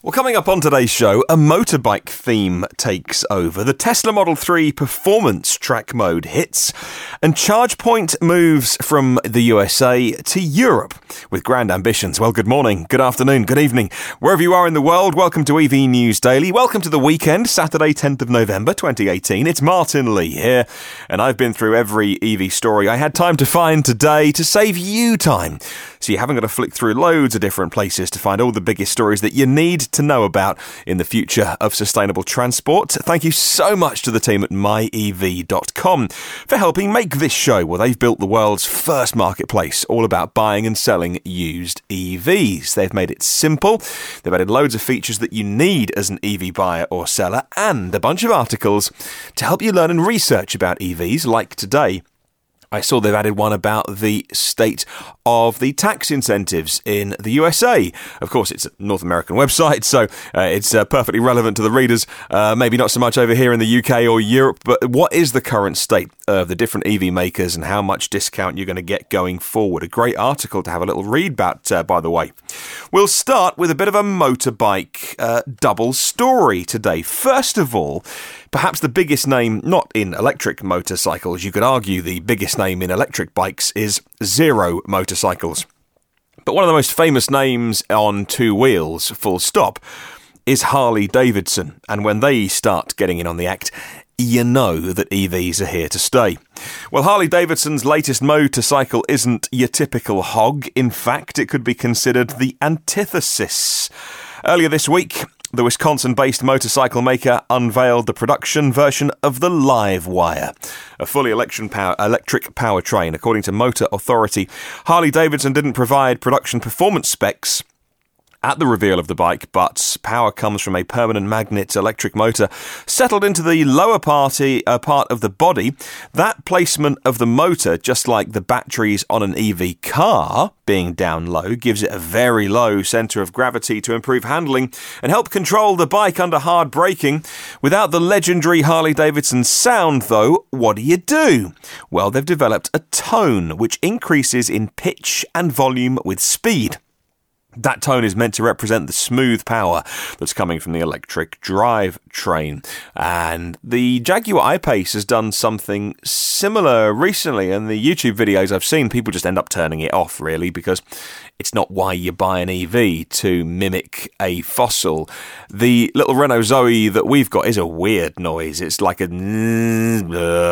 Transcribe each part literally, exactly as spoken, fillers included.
Well, coming up on today's show, a motorbike theme takes over. The Tesla Model three Performance Track Mode hits, and ChargePoint moves from the U S A to Europe with grand ambitions. Well, good morning, good afternoon, good evening. Wherever you are in the world, welcome to E V News Daily. Welcome to the weekend, Saturday, tenth of November, twenty eighteen. It's Martin Lee here, and I've been through every E V story I had time to find today to save you time, so you haven't got to flick through loads of different places to find all the biggest stories that you need to know about in the future of sustainable transport. Thank you so much to the team at my E V dot com for helping make this show. Well, they've built the world's first marketplace all about buying and selling used E Vs. They've made it simple. They've added loads of features that you need as an E V buyer or seller, and a bunch of articles to help you learn and research about E Vs, like today. I saw they've added one about the state of the tax incentives in the U S A. Of course, it's a North American website, so uh, it's uh, perfectly relevant to the readers. Uh, maybe not so much over here in the U K or Europe, but what is the current state of the different E V makers and how much discount you're going to get going forward? A great article to have a little read about, uh, by the way. We'll start with a bit of a motorbike uh, double story today. First of all, perhaps the biggest name, not in electric motorcycles, you could argue the biggest name in electric bikes is Zero Motorcycles. But one of the most famous names on two wheels, full stop, is Harley Davidson. And when they start getting in on the act, you know that E Vs are here to stay. Well, Harley Davidson's latest motorcycle isn't your typical hog. In fact, it could be considered the antithesis. Earlier this week, the Wisconsin-based motorcycle maker unveiled the production version of the Livewire, a fully electric power, electric powertrain. According to Motor Authority, Harley-Davidson didn't provide production performance specs at the reveal of the bike, but power comes from a permanent magnet electric motor settled into the lower party, uh, part of the body. That placement of the motor, just like the batteries on an E V car being down low, gives it a very low centre of gravity to improve handling and help control the bike under hard braking. Without the legendary Harley-Davidson sound, though, what do you do? Well, they've developed a tone which increases in pitch and volume with speed. That tone is meant to represent the smooth power that's coming from the electric drivetrain. And the Jaguar I-Pace has done something similar recently. In the YouTube videos I've seen, people just end up turning it off, really, because it's not why you buy an E V, to mimic a fossil. The little Renault Zoe that we've got is a weird noise. It's like a... And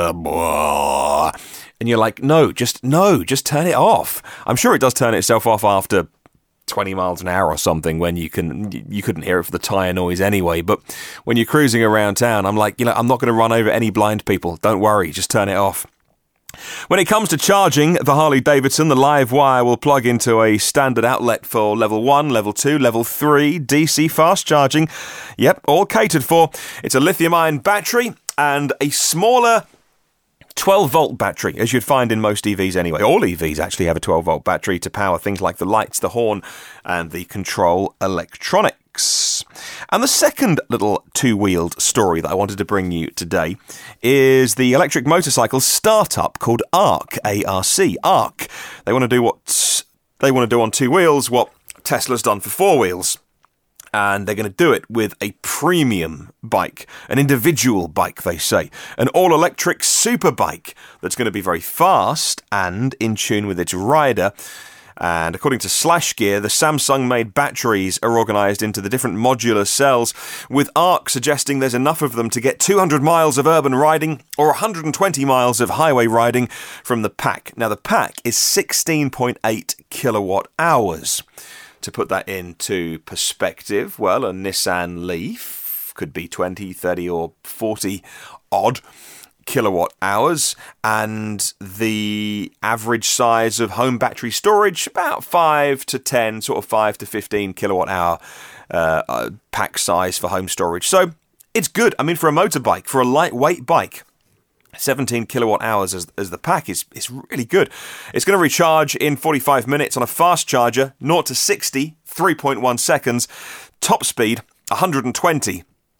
you're like, no, just, no, just turn it off. I'm sure it does turn itself off after twenty miles an hour or something, when you can you couldn't hear it for the tyre noise anyway. But when you're cruising around town, I'm like, you know, I'm not going to run over any blind people. Don't worry, just turn it off. When it comes to charging the Harley-Davidson, the Livewire will plug into a standard outlet for level one, level two, level three, D C fast charging. Yep, all catered for. It's a lithium-ion battery and a smaller twelve volt battery, as you'd find in most E Vs anyway. All E Vs actually have a twelve volt battery to power things like the lights, the horn, and the control electronics. And the second little two-wheeled story that I wanted to bring you today is the electric motorcycle startup called Arc, A R C, Arc. They want to do what they want to do on two wheels, what Tesla's done for four wheels. And they're going to do it with a premium bike, an individual bike, they say, an all-electric super bike that's going to be very fast and in tune with its rider. And according to Slash Gear, the Samsung-made batteries are organised into the different modular cells, with Arc suggesting there's enough of them to get two hundred miles of urban riding or one hundred twenty miles of highway riding from the pack. Now, the pack is sixteen point eight kilowatt hours. To put that into perspective, well, a Nissan Leaf could be twenty, thirty or forty odd kilowatt hours, and the average size of home battery storage, about five to ten, sort of five to fifteen kilowatt hour uh, uh, pack size for home storage. So it's good. I mean, for a motorbike, for a lightweight bike, seventeen kilowatt hours as, as the pack is, is really good. It's going to recharge in forty-five minutes on a fast charger, zero to sixty, three point one seconds, top speed, one hundred twenty.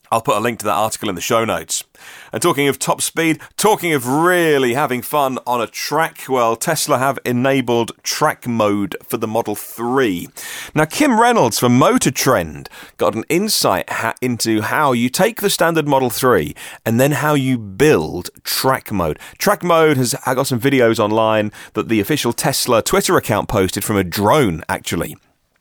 I'll put a link to that article in the show notes. And talking of top speed, talking of really having fun on a track, well, Tesla have enabled track mode for the Model three. Now, Kim Reynolds from Motor Trend got an insight ha- into how you take the standard Model three and then how you build track mode. Track mode has I got some videos online that the official Tesla Twitter account posted from a drone, actually.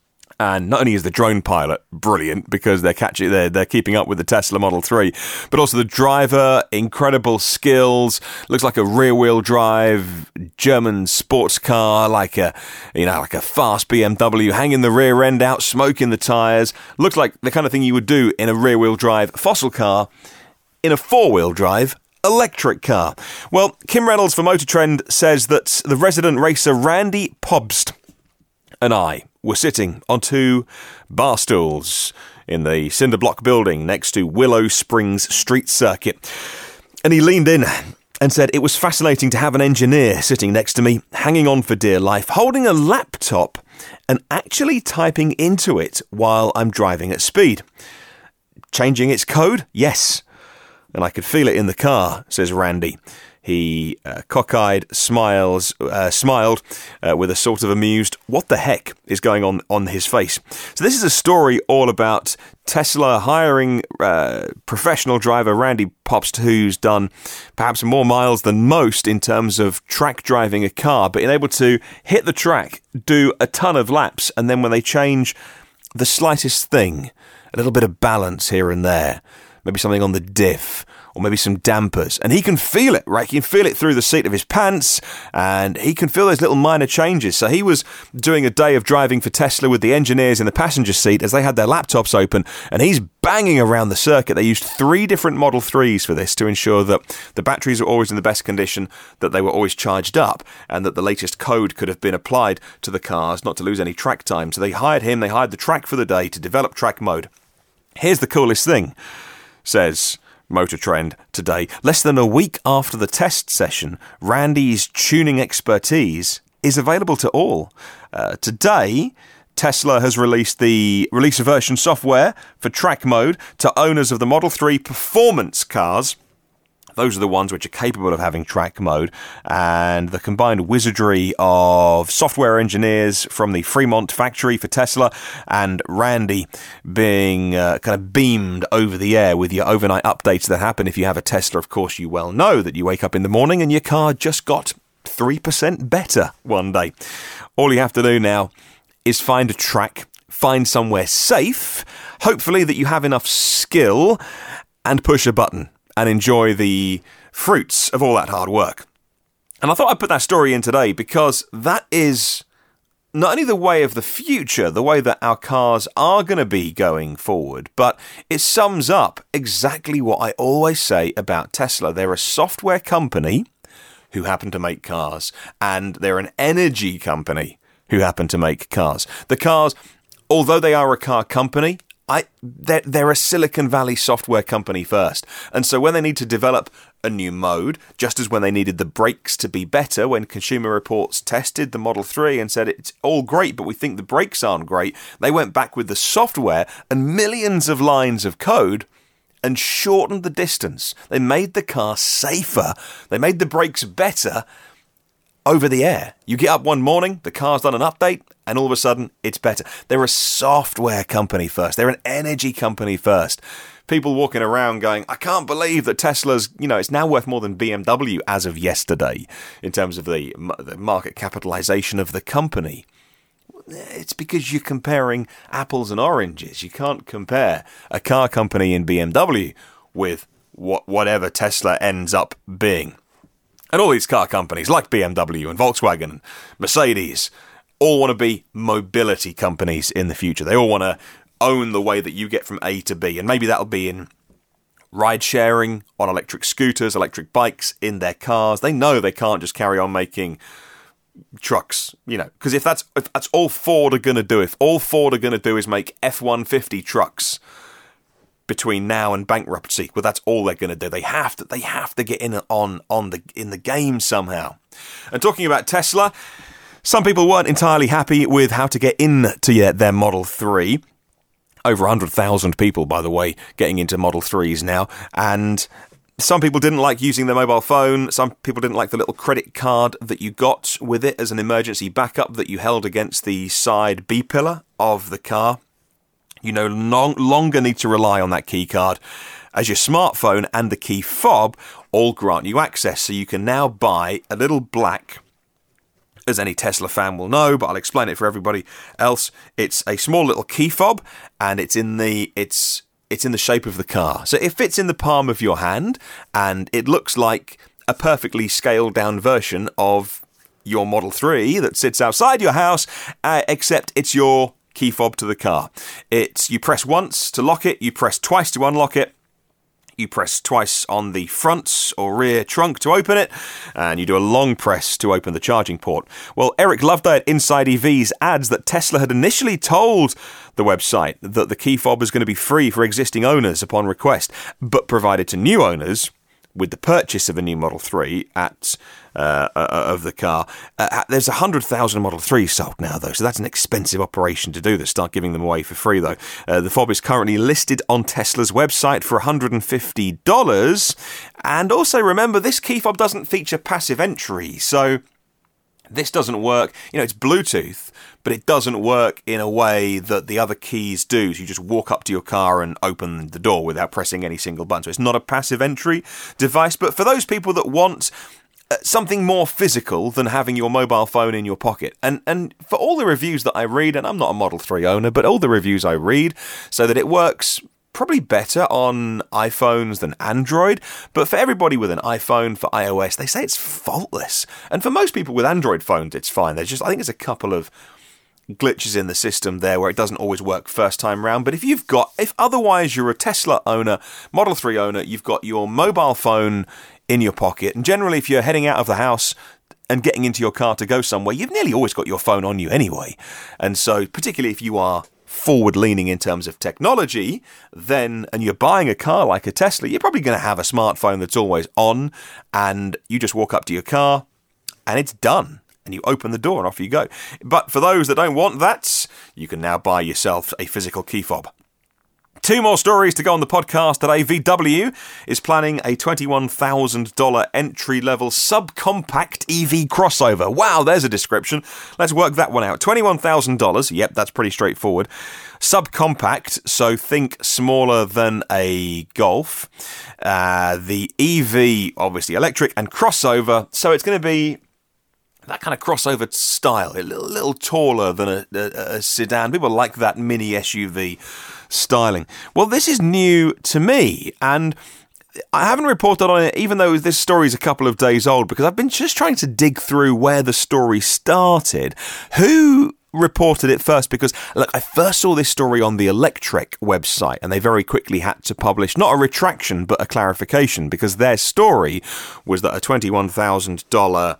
And not only is the drone pilot brilliant because they're catching, they're, they're keeping up with the Tesla Model three, but also the driver, incredible skills, looks like a rear-wheel drive German sports car, like a, you know, like a fast B M W, hanging the rear end out, smoking the tyres. Looks like the kind of thing you would do in a rear-wheel drive fossil car, in a four-wheel drive electric car. Well, Kim Reynolds for Motor Trend says that the resident racer Randy Pobst and I were sitting on two bar stools in the cinder block building next to Willow Springs Street Circuit. And he leaned in and said it was fascinating to have an engineer sitting next to me, hanging on for dear life, holding a laptop and actually typing into it while I'm driving at speed. Changing its code? Yes. And I could feel it in the car, says Randy. He uh, cockeyed smiles, uh, smiled uh, with a sort of amused, what the heck is going on on his face. So this is a story all about Tesla hiring uh, professional driver Randy Pobst, who's done perhaps more miles than most in terms of track driving a car, but able to hit the track, do a ton of laps, and then when they change the slightest thing, a little bit of balance here and there, maybe something on the diff, or maybe some dampers, and he can feel it, right? He can feel it through the seat of his pants, and he can feel those little minor changes. So he was doing a day of driving for Tesla with the engineers in the passenger seat as they had their laptops open, and he's banging around the circuit. They used three different Model threes for this to ensure that the batteries were always in the best condition, that they were always charged up, and that the latest code could have been applied to the cars, not to lose any track time. So they hired him, they hired the track for the day to develop track mode. Here's the coolest thing, says Motor Trend today. Less than a week after the test session, Randy's tuning expertise is available to all. Uh, today, Tesla has released the release version software for track mode to owners of the Model three performance cars. Those are the ones which are capable of having track mode, and the combined wizardry of software engineers from the Fremont factory for Tesla and Randy being uh, kind of beamed over the air with your overnight updates that happen if you have a Tesla. Of course, you well know that you wake up in the morning and your car just got three percent better one day. All you have to do now is find a track, find somewhere safe, hopefully that you have enough skill, and push a button and enjoy the fruits of all that hard work. And I thought I'd put that story in today because that is not only the way of the future, the way that our cars are going to be going forward, but it sums up exactly what I always say about Tesla. They're a software company who happen to make cars, and they're an energy company who happen to make cars. The cars, although they are a car company, I, they're, they're a Silicon Valley software company first. And so when they need to develop a new mode, just as when they needed the brakes to be better, when Consumer Reports tested the Model three and said it's all great, but we think the brakes aren't great, they went back with the software and millions of lines of code and shortened the distance. They made the car safer. They made the brakes better over the air. You get up one morning, the car's done an update, and all of a sudden, it's better. They're a software company first. They're an energy company first. People walking around going, I can't believe that Tesla's, you know, it's now worth more than B M W as of yesterday in terms of the, the market capitalization of the company. It's because you're comparing apples and oranges. You can't compare a car company in B M W with what, whatever Tesla ends up being. And all these car companies like B M W and Volkswagen and Mercedes all want to be mobility companies in the future. They all want to own the way that you get from A to B. And maybe that'll be in ride sharing, on electric scooters, electric bikes, in their cars. They know they can't just carry on making trucks, you know, because if that's if that's all Ford are going to do, if all Ford are going to do is make F one fifty trucks between now and bankruptcy, well, that's all they're going to do. They have to, they have to get in on on the in the game somehow. And talking about Tesla, some people weren't entirely happy with how to get into their Model three. over one hundred thousand people, by the way, getting into Model threes now. And some people didn't like using their mobile phone. Some people didn't like the little credit card that you got with it as an emergency backup that you held against the side B-pillar of the car. You no long, longer need to rely on that key card, as your smartphone and the key fob all grant you access. So you can now buy a little black, as any Tesla fan will know, but I'll explain it for everybody else. It's a small little key fob, and it's in the it's it's in the shape of the car. So it fits in the palm of your hand, and it looks like a perfectly scaled down version of your Model three that sits outside your house, uh, except it's your key fob to the car. It's you press once to lock it, you press twice to unlock it. You press twice on the front or rear trunk to open it, and you do a long press to open the charging port. Well, Eric Loveday at Inside E Vs adds that Tesla had initially told the website that the key fob was going to be free for existing owners upon request, but provided to new owners with the purchase of a new Model three at uh, uh, of the car. Uh, there's one hundred thousand Model threes sold now, though, so that's an expensive operation to do this. Start giving them away for free, though. Uh, the fob is currently listed on Tesla's website for one hundred fifty dollars. And also remember, this key fob doesn't feature passive entry, so this doesn't work. You know, it's Bluetooth, but it doesn't work in a way that the other keys do. So you just walk up to your car and open the door without pressing any single button. So it's not a passive entry device. But for those people that want something more physical than having your mobile phone in your pocket, and and for all the reviews that I read, and I'm not a Model three owner, but all the reviews I read, so that it works probably better on iPhones than Android, but for everybody with an iPhone, for iOS, they say it's faultless. And for most people with Android phones, it's fine. There's just, I think there's a couple of glitches in the system there where it doesn't always work first time round. But if you've got, if otherwise you're a Tesla owner, Model three owner, you've got your mobile phone in your pocket, and generally if you're heading out of the house and getting into your car to go somewhere, you've nearly always got your phone on you anyway. And so particularly if you are forward-leaning in terms of technology, then, and you're buying a car like a Tesla, you're probably going to have a smartphone that's always on, and you just walk up to your car, and it's done. And you open the door, and off you go. But for those that don't want that, you can now buy yourself a physical key fob. Two more stories to go on the podcast today. V W is planning a twenty-one thousand dollars entry-level subcompact E V crossover. Wow, there's a description. Let's work that one out. twenty-one thousand dollars. Yep, that's pretty straightforward. Subcompact, so think smaller than a Golf. Uh, the E V, obviously electric, and crossover. So it's going to be that kind of crossover style, a little, little taller than a, a, a sedan. People like that mini S U V styling. Well, this is new to me, and I haven't reported on it, even though this story is a couple of days old, because I've been just trying to dig through where the story started. Who reported it first? Because, look, I first saw this story on the Electrek website, and they very quickly had to publish not a retraction, but a clarification, because their story was that a twenty-one thousand dollars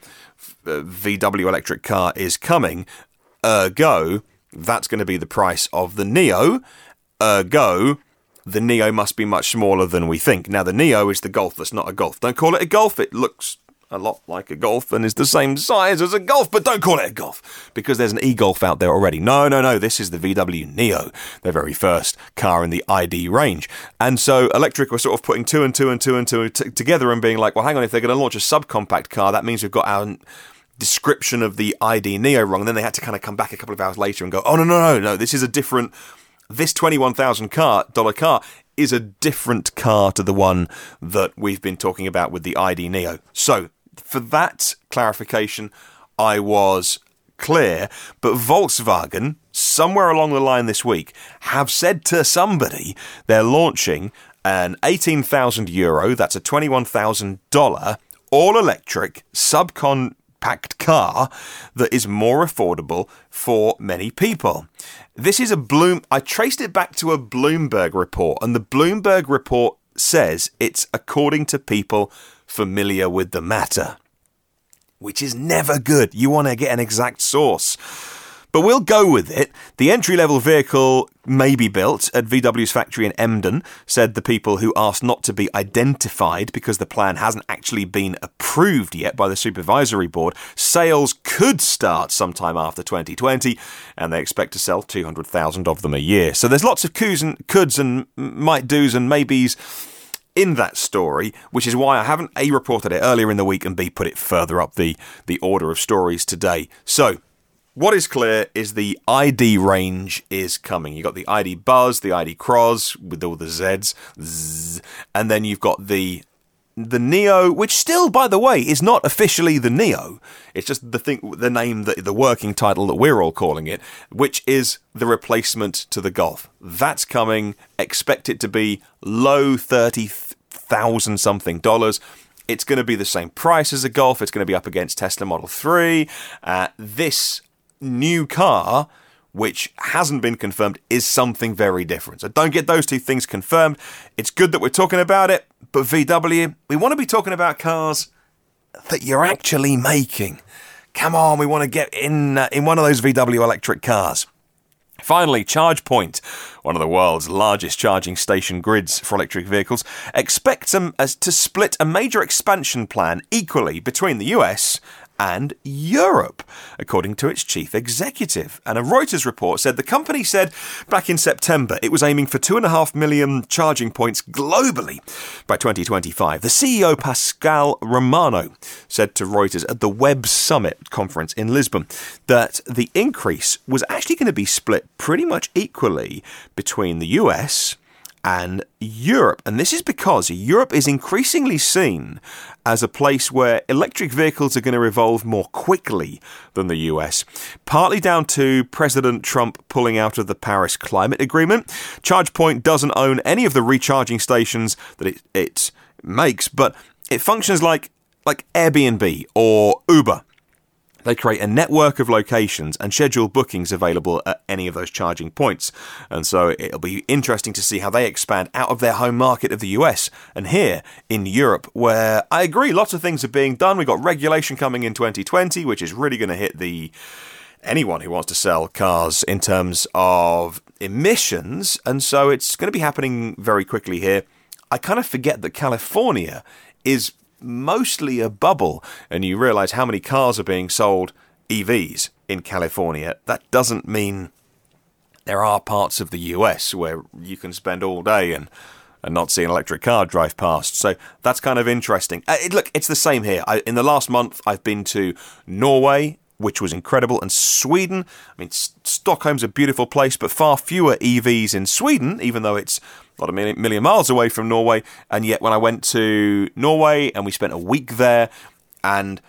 V W electric car is coming, ergo, that's going to be the price of the Neo, ergo, the Neo must be much smaller than we think. Now, the Neo is the Golf that's not a Golf. Don't call it a Golf. It looks a lot like a Golf and is the same size as a Golf, but don't call it a Golf because there's an e-Golf out there already. No, no, no. This is the V W Neo, their very first car in the I D range. And so Electrek were sort of putting two and two and two and two t- together and being like, well, hang on, if they're going to launch a subcompact car, that means we've got our description of the I D Neo wrong. And then they had to kind of come back a couple of hours later and go, oh, no, no, no, no, this is a different... This twenty-one thousand dollars car is a different car to the one that we've been talking about with the I D Neo. So, for that clarification, I was clear. But Volkswagen, somewhere along the line this week, have said to somebody they're launching an eighteen thousand euro, that's a twenty-one thousand dollars, all-electric, subcompact car that is more affordable for many people. This is a Bloom... I traced it back to a Bloomberg report, and the Bloomberg report says it's according to people familiar with the matter, which is never good. You want to get an exact source. but we'll go with it. The entry-level vehicle may be built at V W's factory in Emden, said the people who asked not to be identified because the plan hasn't actually been approved yet by the supervisory board. Sales could start sometime after twenty twenty, and they expect to sell two hundred thousand of them a year. So there's lots of coos and coulds and might do's and maybes in that story, which is why I haven't A, reported it earlier in the week, and B, put it further up the, the order of stories today. So, what is clear is the I D range is coming. You've got the I D Buzz, the I D Cross with all the Zs, zzz, and then you've got the the Neo, which still, by the way, is not officially the Neo. It's just the thing, the name, that the working title that we're all calling it, which is the replacement to the Golf. That's coming. Expect it to be low thirty thousand something dollars. It's going to be the same price as a Golf. It's going to be up against Tesla Model three. Uh, this new car, which hasn't been confirmed, is something very different. So don't get those two things confirmed. It's good that we're talking about it, but V W, we want to be talking about cars that you're actually making. Come on, we want to get in uh, in one of those V W electric cars. Finally, ChargePoint, one of the world's largest charging station grids for electric vehicles, expects them as to split a major expansion plan equally between the U S and Europe, according to its chief executive. And a Reuters report said the company said back in September it was aiming for two and a half million charging points globally by twenty twenty-five. The C E O, Pascal Romano, said to Reuters at the Web Summit conference in Lisbon that the increase was actually going to be split pretty much equally between the U S and Europe. And this is because Europe is increasingly seen as a place where electric vehicles are going to evolve more quickly than the U S, partly down to President Trump pulling out of the Paris Climate Agreement. ChargePoint doesn't own any of the recharging stations that it, it makes, but it functions like, like Airbnb or Uber. They create a network of locations and schedule bookings available at any of those charging points. And so it'll be interesting to see how they expand out of their home market of the U S and here in Europe, where I agree, lots of things are being done. We've got regulation coming in twenty twenty, which is really going to hit the anyone who wants to sell cars in terms of emissions. And so it's going to be happening very quickly here. I kind of forget that California is mostly a bubble, and you realise how many cars are being sold E Vs in California. That doesn't mean there are parts of the U S where you can spend all day and, and not see an electric car drive past. So that's kind of interesting. Uh, it, look, it's the same here. I, in the last month, I've been to Norway, which was incredible, and Sweden. I mean, S- Stockholm's a beautiful place, but far fewer E Vs in Sweden, even though it's not a million, million miles away from Norway. And yet when I went to Norway and we spent a week there, and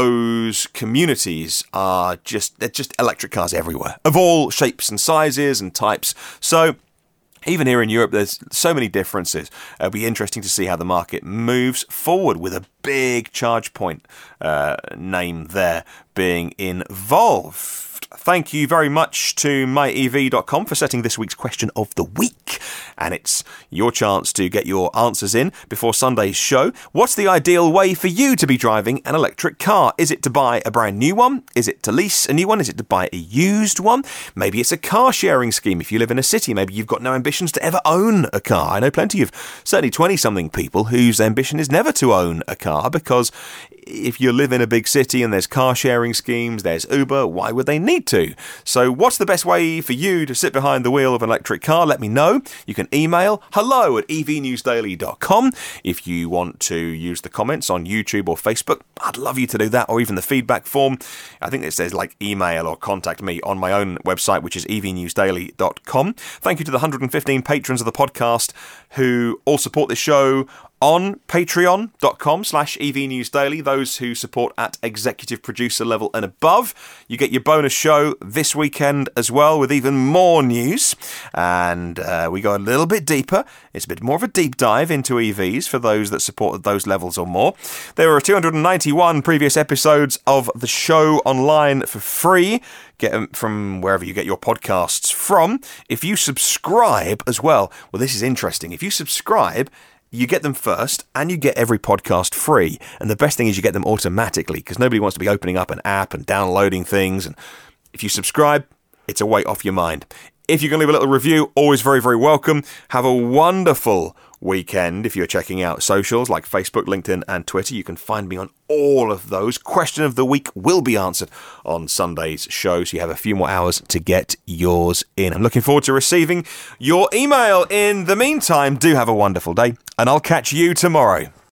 those communities are just, they're just electric cars everywhere, of all shapes and sizes and types. So even here in Europe, there's so many differences. It'll be interesting to see how the market moves forward with a big ChargePoint uh, name there being involved. Thank you very much to my E V dot com for setting this week's question of the week. And it's your chance to get your answers in before Sunday's show. What's the ideal way for you to be driving an electric car? Is it to buy a brand new one? Is it to lease a new one? Is it to buy a used one? Maybe it's a car sharing scheme. If you live in a city, maybe you've got no ambitions to ever own a car. I know plenty of certainly twenty-something people whose ambition is never to own a car, because if you live in a big city and there's car sharing schemes, there's Uber, why would they need to? So what's the best way for you to sit behind the wheel of an electric car? Let me know. You can email hello at e v news daily dot com. If you want to use the comments on YouTube or Facebook, I'd love you to do that, or even the feedback form. I think it says like email or contact me on my own website, which is e v news daily dot com. Thank you to the one hundred fifteen patrons of the podcast who all support this show on patreon.com slash evnewsdaily. Those who support at executive producer level and above, you get your bonus show this weekend as well, with even more news. And uh, we go a little bit deeper. It's a bit more of a deep dive into E Vs for those that support at those levels or more. There are two hundred ninety-one previous episodes of the show online for free. Get them from wherever you get your podcasts from. If you subscribe as well, well, this is interesting. If you subscribe, you get them first, and you get every podcast free. And the best thing is you get them automatically, because nobody wants to be opening up an app and downloading things and If you subscribe, it's a weight off your mind. If you can leave a little review, always very, very welcome. Have a wonderful weekend. If you're checking out socials like Facebook, LinkedIn, and Twitter, you can find me on all of those. Question of the week will be answered on Sunday's show, so you have a few more hours to get yours in. I'm looking forward to receiving your email. In the meantime, do have a wonderful day, and I'll catch you tomorrow.